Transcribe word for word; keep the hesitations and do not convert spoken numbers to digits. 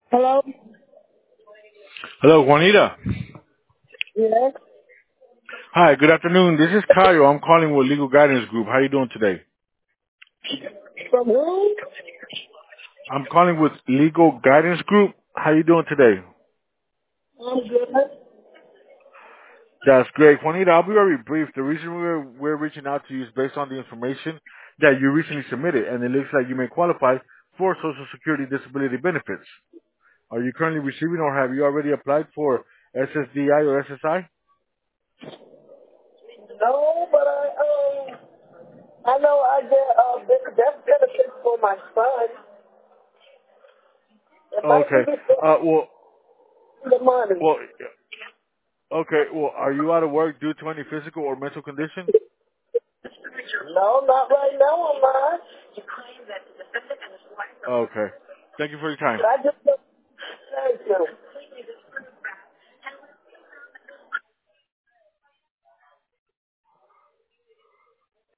Hello? Hello, Juanita. Yes. Hi, good afternoon. This is Caio. I'm calling with Legal Guidance Group. How are you doing today? From whom? I'm calling with Legal Guidance Group. How are you doing today? I'm good. That's great. Juanita, I'll be very brief. The reason we're, we're reaching out to you is based on the information that you recently submitted, and it looks like you may qualify for Social Security disability benefits. Are you currently receiving or have you already applied for S S D I or S S I? No, but I um I know I get uh big death benefits for my son. It might Okay. be Uh, well, for the money. well, okay. Well, are you out of work due to any physical or mental condition? No, not right now on mine. Okay. Thank you for your time. But I just